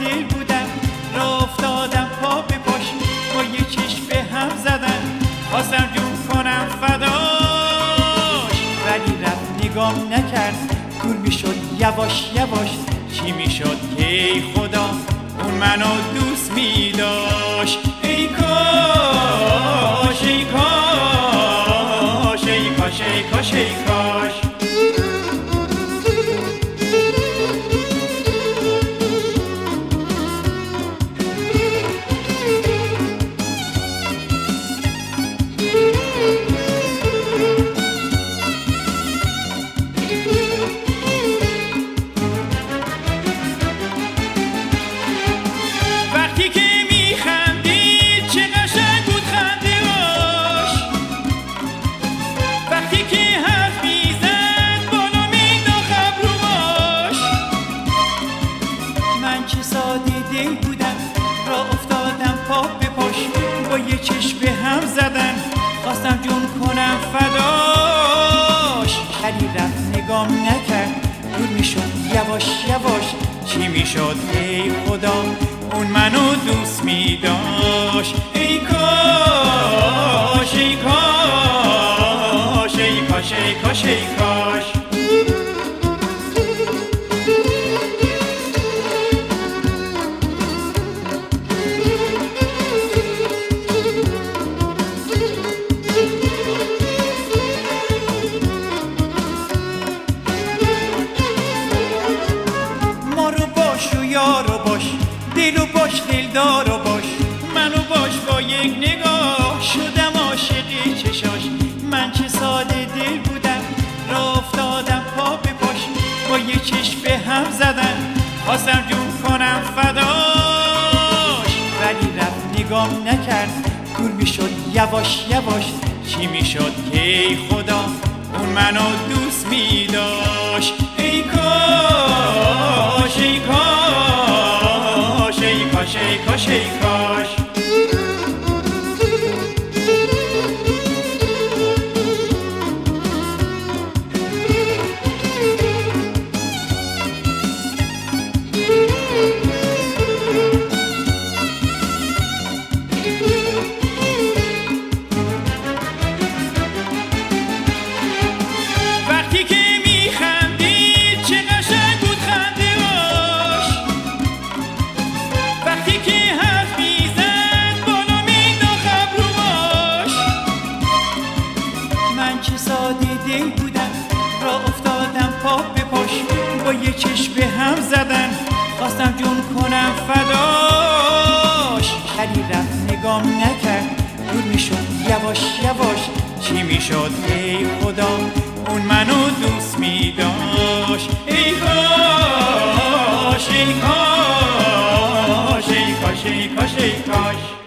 دل بودم، راه افتادم پا به پاش، با یه چشم به هم زدن، خواستم جون کنم فداش، ولی رفت نگام نکرد، دور میشد یواش یواش. چی میشد که ای خدا اون منو دوست میداشت؟ ای کاش ای کاش ای کاش ای کاش ای کاش. وقتی که میخندید چه قشنگ بود خنده‌اش، وقتی که حرف میزد بالا مینداخت ابروهاش. من چه ساده دل بودم، راه افتادم پا به پاش، با یه چشم به هم زدن، خواستم جون کنم فداش، ولی رفت نگام نکرد، دور میشد یواش یواش. چی میشد ای خدا اون منو دوست میداشت؟ ای کاش ای کاش ای کاش ای کاش ای کاش. مارو باش و یارو باش، دلو باش دلدارو باش، منو باش با یک نگاه شدم عاشق چشاش. من چه ساده دل بودم، راه افتادم پا به پاش، با یه چشم به هم زدن، خواستم جون کنم فداش، ولی رفت نگام نکرد، دور میشد یواش یواش. چی میشد که ای خدا اون منو دوست میداشت؟ ای کاش ای کاش ای کاش ای کاش ای کاش. وقتی که میخندید چه قشنگ بود خنده‌اش، وقتی که حرف میزد بالا مینداخت ابروهاش. من چه ساده دل بودم، راه افتادم پا به پاش، با یه چشم به هم زدن، خواستم جون کنم فداش، ولی رفت نگام نکرد، دور میشد یواش یواش. چی میشد ای خدا اون منو دوست میداشت؟ ای کاش ای کاش ای کاش ای کاش ای کاش.